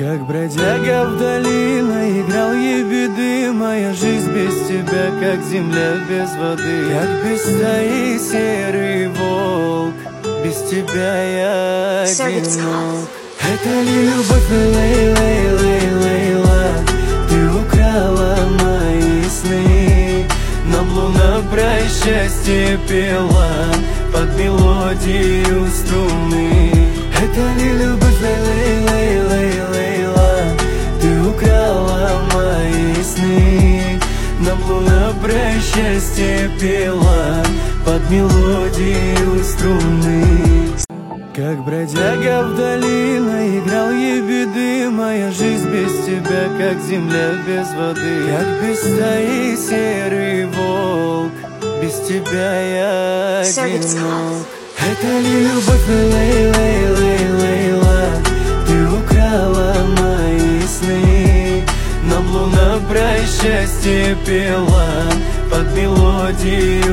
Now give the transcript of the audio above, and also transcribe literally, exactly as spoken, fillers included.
Как бродяга вдали наиграл ебеды, моя жизнь без тебя, как земля без воды. Как без стаи серый волк, без тебя я одинок. Это ли любовь, Лейла, Лейла, Лейла? Ты украла мои сны, нам луна про счастье пела под мелодию струны. Это ли любовь, Лейла, Лейла, Лейла? Ты украла мои сны, нам луна про счастье пела под мелодию струны. Как бродяга вдали наиграл ебеды, моя жизнь без тебя, как земля без воды. Как без стаи серый волк, без тебя я одинок. Это ли любовь, Лейла, Лейла, Лейла? Ты украла мои сны, нам луна про счастье пела под мелодию